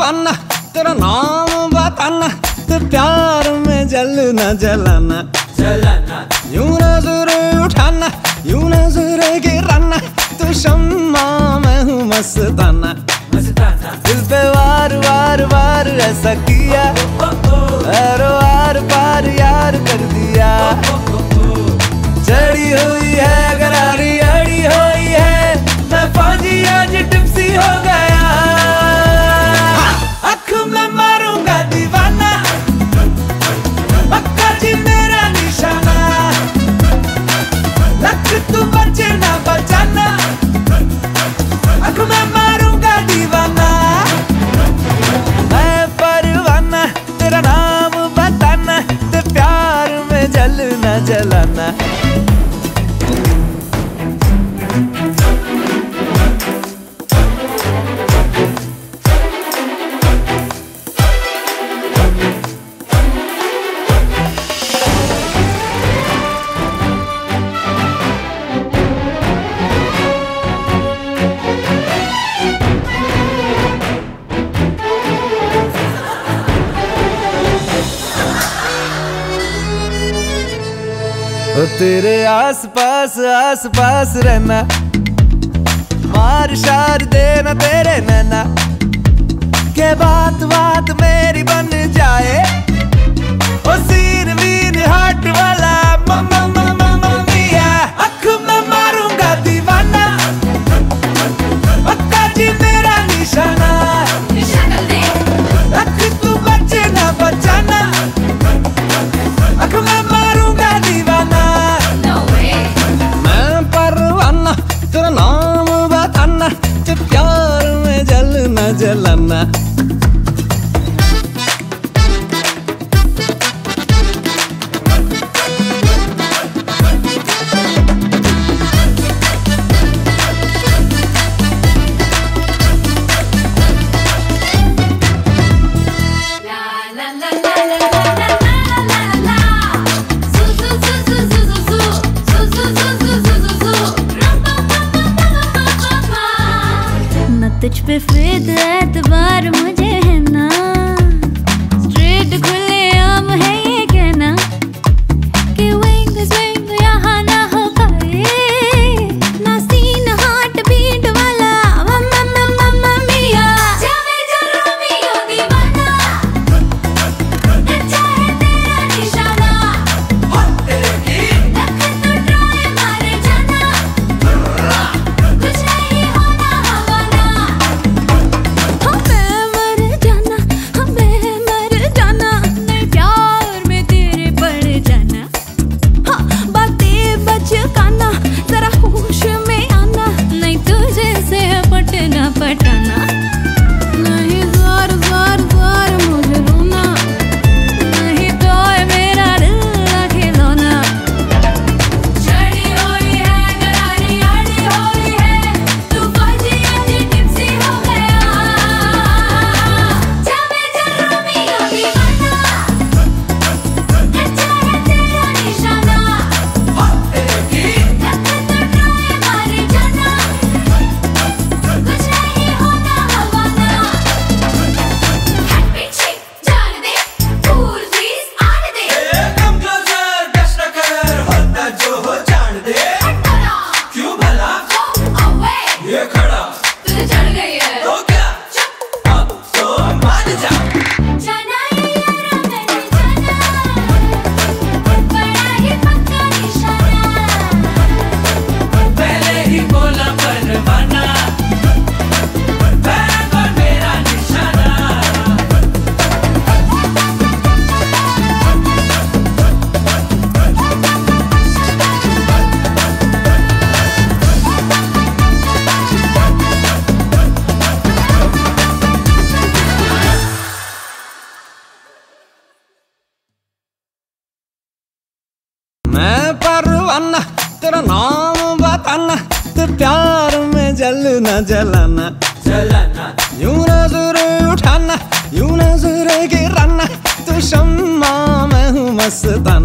परवाना तेरा नाम बताना, तो प्यार में जलना जलाना जलाना, यूं नजर उठाना यूं नजर गिराना, तो शम्मा मैं हूँ मस्ताना मस्ताना। दिल पे वार वार वार ऐसा किया, हर वार पार यार कर दिया। चढ़ी हुई है गरारी अड़ी हुई है, मैं फौजी आज टिप्सी हो गया। आँख में मारूंगा दीवाना, पक्का जी मेरा निशाना, लक तू बचे ना बचाना। आँख में मारूंगा दीवाना, मैं परवाना तेरा नाम बताना, ते प्यार में जलना जलाना। तेरे आस पास रहना, मार शार देना तेरे नैना, के बात बात मेरी बन जाए, ओ सीन वीन हार्ट वाला मम्मा मम्मा मम्मिया। आँख में मारूंगा दीवाना, पक्का जी मेरा निशाना, लक तू बचे ना बचाना। आँख में मारूंगा दीवाना, तेरा नाम बताना, ते प्यार में जलना जलाना। तुझ पे फिद एतबार मुझे है ना, स्ट्रेट खुले आम है ये कहना, कि विंग स्विंग यहाँ ना हो पाए, ना सीन हार्ट बीट वाला मम्मा मम्मा मम्मिया। जावे जो रोमियो दीवाना, अच्छा है तेरा निशाना, लक तू ट्राई मारे जाना, कुछ नहीं होना हवाना। पटाना नहीं ज़ोर ज़ोर ज़ोर मुझे रोना, नहीं तो मेरा दिल खिलौना। चढ़ी हुई है गरारी अड़ी हुई है, तू फौजी आज टिप्सी हो गया। जावे जो रोमियो दीवाना, अच्छा है तेरा निशाना, लक तू ट्राई मारे जाना, कुछ नहीं होना हवाना। हैप्पी चिक जाने दे, कूल प्लीज आने दे, कम क्लोजर टच न कर, होता जो हो जान दे। हटना क्यों भला गो अवे, ये खड़ा तुझे चढ़ गई है तो क्या, अब तो मान जा। जाना ये यारा मैंने जाना, बड़ा ही पक्का निशाना, पहले ही बोला परवाना, बैग और मेरा निशाना। मैं परवाना तेरा नाम बताना, ते प्यार में जलना जलाना जलाना, यूं नजर उठाना यूं नजर गिराना, तो शम्मा मैं हूँ मस्ताना।